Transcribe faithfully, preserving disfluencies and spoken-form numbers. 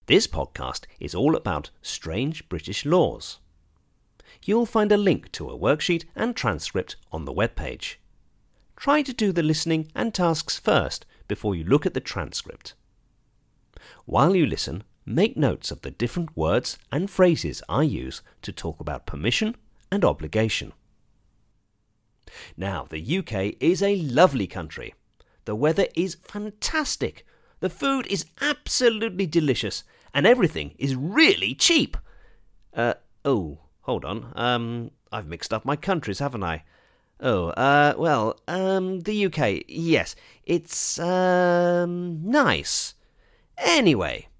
This podcast is all about strange British laws. You'll find a link to a worksheet and transcript on the webpage. Try to do the listening and tasks first before you look at the transcript. While you listen, make notes of the different words and phrases I use to talk about permission and obligation. Now, the U K is a lovely country. The weather is fantastic. The food is absolutely delicious, and everything is really cheap. Uh, oh, hold on. Um, I've mixed up my countries, haven't I? Oh, uh, well, um, the U K, yes, it's, um, nice. Anyway,